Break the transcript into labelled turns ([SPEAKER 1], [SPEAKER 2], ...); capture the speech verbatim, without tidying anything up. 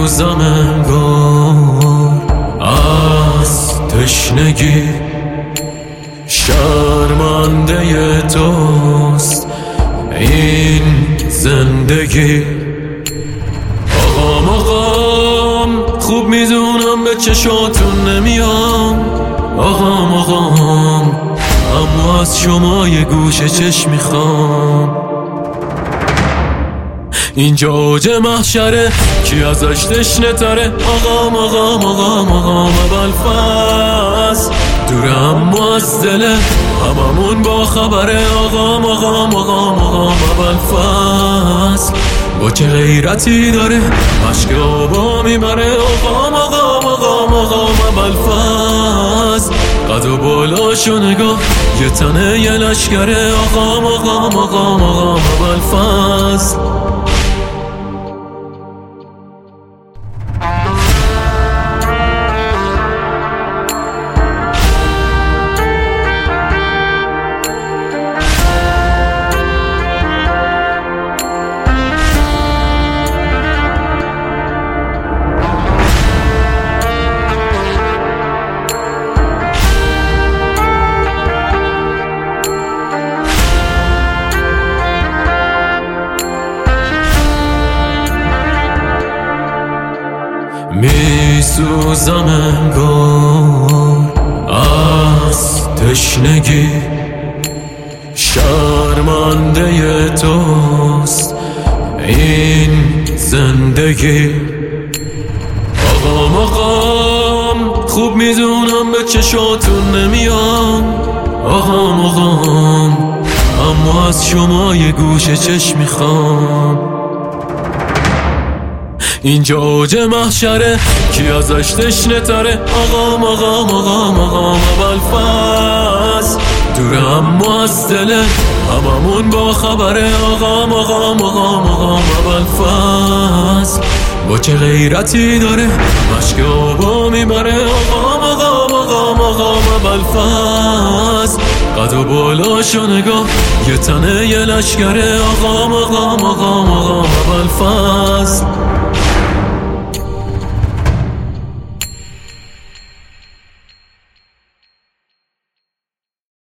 [SPEAKER 1] میسوزم انگار از تشنگی، شرمنده توست این زندگی. آقام آقام خوب میدونم به چشاتون نمیام، آقام آقام اما از شما یه گوشه چشم میخوام. اینجا اوج محشره کی ازش تشنه تره، آقام آقام آقام آقام ابوالفضل دوره اما از دله هممون با خبره، آقام آقام آقام آقام ابوالفضل با چه غیرتی داره عشق آبا میبره، آقام آقام آقام آقام ابوالفضل قد و بالاشو نگاه یه تنه یه لشکره، آقام آقام آقام آقام ابوالفضل. میسوزم انگار از تشنگی، شرمنده توست این زندگی. آقام آقام خوب میدونم به چشاتون نمیام، آقام آقام اما از شما یه گوشه چشم میخوام. اینجا اوج محشره کی ازش تشنه تره، آقام آقام آقام آقام ابوالفضل دوره اما از دله هممون با خبره، آقام آقام آقام آقام ابوالفضل با چه غیرتی داره عشق آبا میبره، آقام آقام آقام آقام ابوالفضل قد و بالاشو نگاه یه تنه یه لشکره، آقام آقام آقام آقام ابوالفضل.